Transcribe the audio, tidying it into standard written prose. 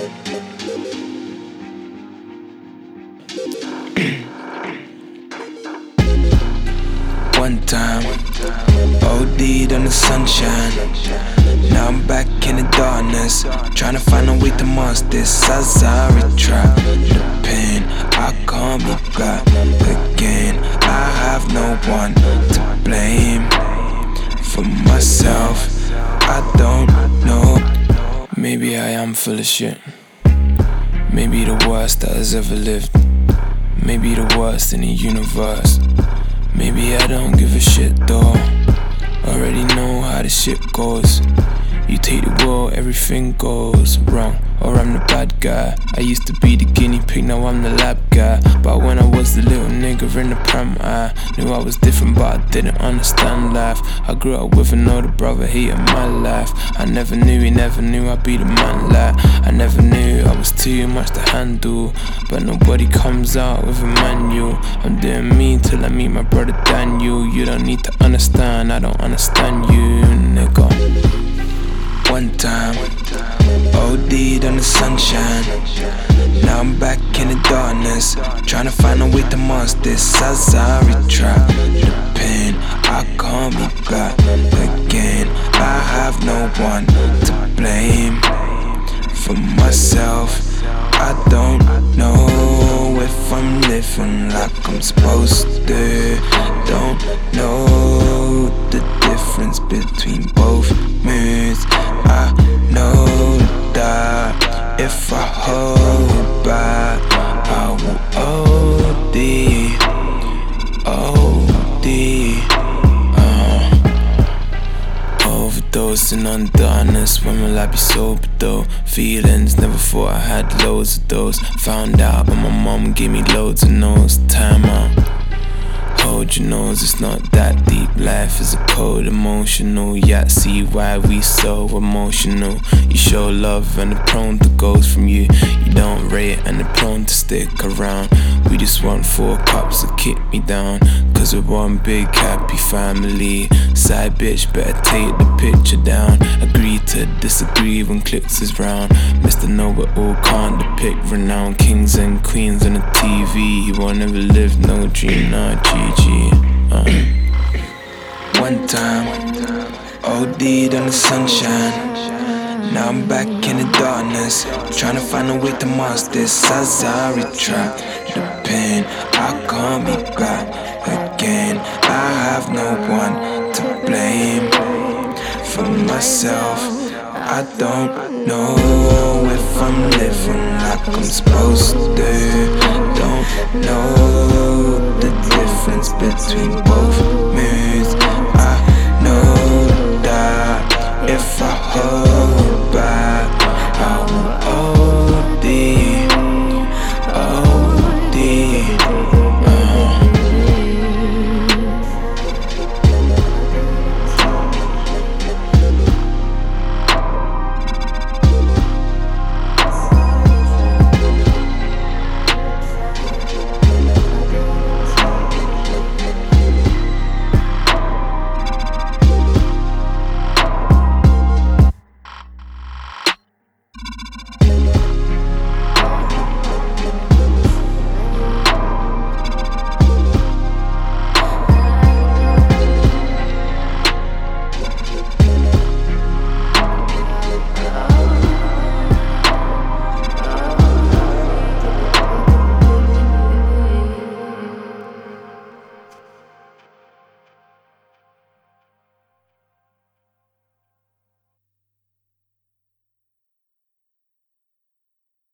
One time, OD'd on the sunshine. Now I'm back in the darkness, trying to find a way to mask this as I retract the pain. I can't be back again. I have no one to blame for myself. I don't know. Maybe I am full of shit. Maybe the worst that has ever lived. Maybe the worst in the universe. Maybe I don't give a shit though. Already know how this shit goes. You take the world, everything goes wrong. Or I'm the bad guy. I used to be the guinea pig, now I'm the lab guy. But when I was the little nigga in the pram, I knew I was different, but I didn't understand life. I grew up with an older brother, hated my life. I never knew, he never knew I'd be the man like. I never knew I was too much to handle, but nobody comes out with a manual. I'm doing me till I meet my brother Daniel. You don't need to understand, I don't understand you, nigga. One time, OD'd on the sunshine. Now I'm back in the darkness, trying to find a way to mask this as I retract the pain. I can't be back again. I have no one to blame for myself. I don't know if I'm living like I'm supposed to. Don't know the difference between both moods. I know that if I hold back, I will OD. Overdosing on darkness, when will I be sober though? Feelings, never thought I had loads of those. Found out when my mom gave me loads of no's. Time out. Hold your nose, it's not that deep. Life is a cold, emotional. Yeah, see why we so emotional. You show love and they're prone to ghost from you. You don't rate and they're prone to stick around. We just want 4 cops to kick me down, cause we're one big happy family. Side bitch, better take the picture down. Agree to disagree when clicks is round. Mr. Know-it-all can't depict renown. Kings and queens on the TV. He won't ever live no dream, nah, GG. One time, OD'd on the sunshine. Now I'm back in the darkness, trying to find a way to mask this as I retract the pain. I can't be back again. I have no one to blame for myself. I don't know if I'm living like I'm supposed to. Don't know the difference between both